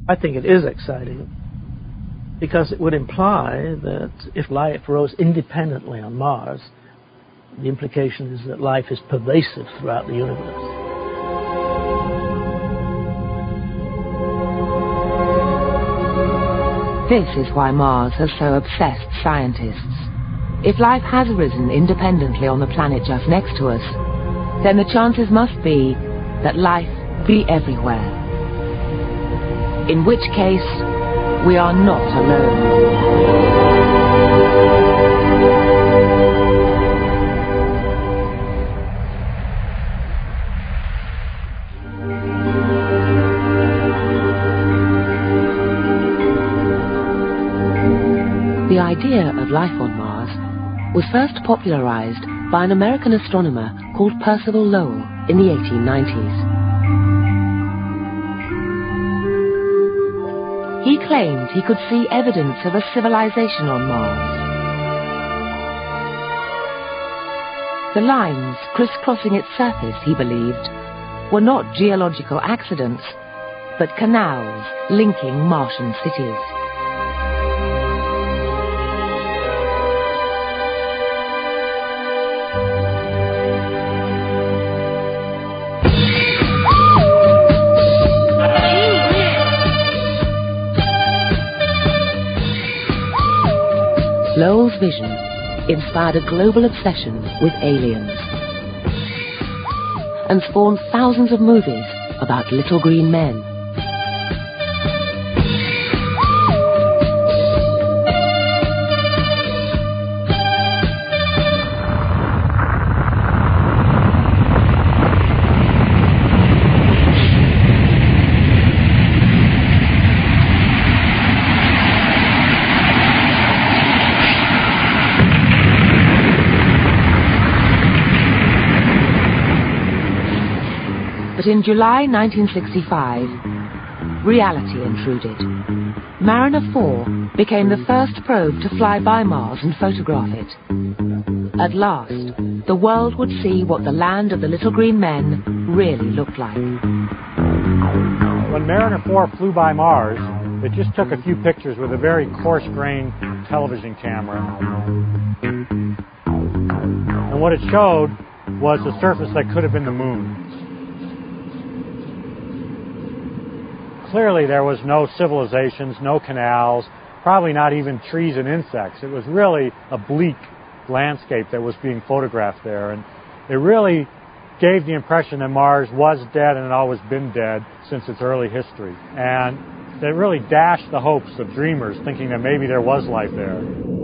I think it is exciting because it would imply that if life rose independently on Mars, the implication is that life is pervasive throughout the universe. This is why Mars has so obsessed scientists. If life has arisen independently on the planet just next to us, then the chances must be that life be everywhere. In which case, we are not alone. The idea of life on Mars was first popularized by an American astronomer called Percival Lowell in the 1890s. He claimed he could see evidence of a civilization on Mars. The lines crisscrossing its surface, he believed, were not geological accidents, but canals linking Martian cities. Lowell's vision inspired a global obsession with aliens and spawned thousands of movies about little green men. But in July 1965, reality intruded. Mariner 4 became the first probe to fly by Mars and photograph it. At last, the world would see what the land of the little green men really looked like. When Mariner 4 flew by Mars, it just took a few pictures with a very coarse-grained television camera. And what it showed was a surface that could have been the moon. Clearly, there was no civilizations, no canals, probably not even trees and insects. It was really a bleak landscape that was being photographed there. And it really gave the impression that Mars was dead and had always been dead since its early history. And it really dashed the hopes of dreamers thinking that maybe there was life there.